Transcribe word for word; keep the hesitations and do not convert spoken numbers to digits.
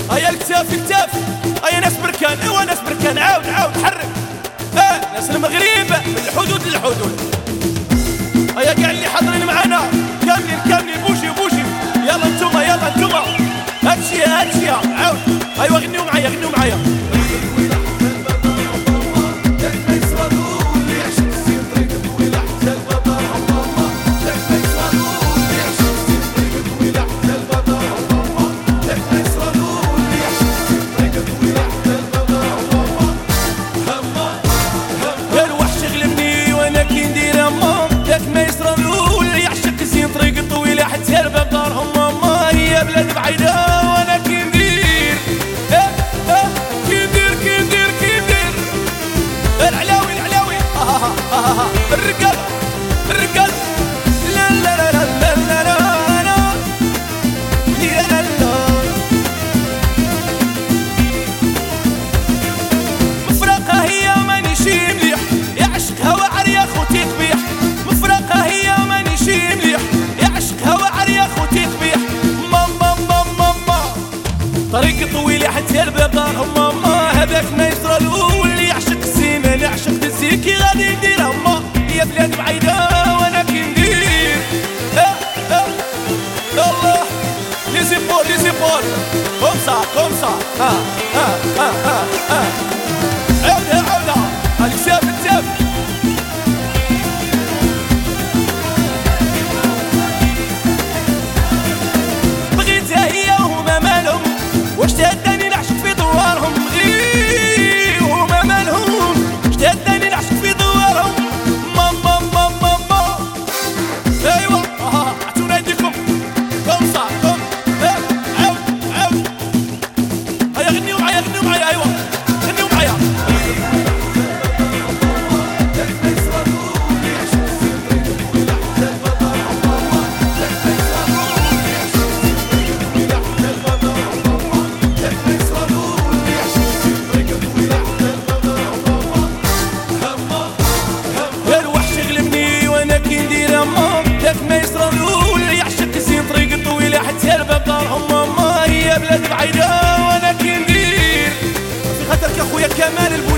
هيا الكتاف الكتاف، هيا ناس بركان، ايوا ناس بركان، عاود عاود حرك. اه ناس المغرب من الحدود للحدود. هيا كاع اللي حاضرين معانا كاملين كاملين، بوجي بوجي، يلا نتوما يلا نتوما، هادشي هادشي عاود. ايوا غنيو معايا غنيو معايا. الرجال الرجال لا لا لا لا لا لا لا لا لا لا مفرقة هي مانيشي مليح، يعشقها واعر يا خوتي قبيح. مفرقة هي مانيشي مليح، يعشقها واعر يا خوتي قبيح. ماما ماما ماما طريق طويل حتى الباب دارهم. ماما هذاك ما يصرى الاول اللي يعشق السيمان، يعشق الزيكي غادي يديرها. ما يا بلاد بعيدة وانا كي ندير. اه اه الله لي زيبول لي زيبول كوم سا كوم سا. ها ها ها ها ها عودها عودها هادي ساف التاف. بغيتها هي وهما مالهم، واش تهداني نعشق في دوارهم. غير وهما مالهم، واش تهداني نعشق في دوارهم. بعيدة وانا كي ندير في خاطرك اخويا كمال البو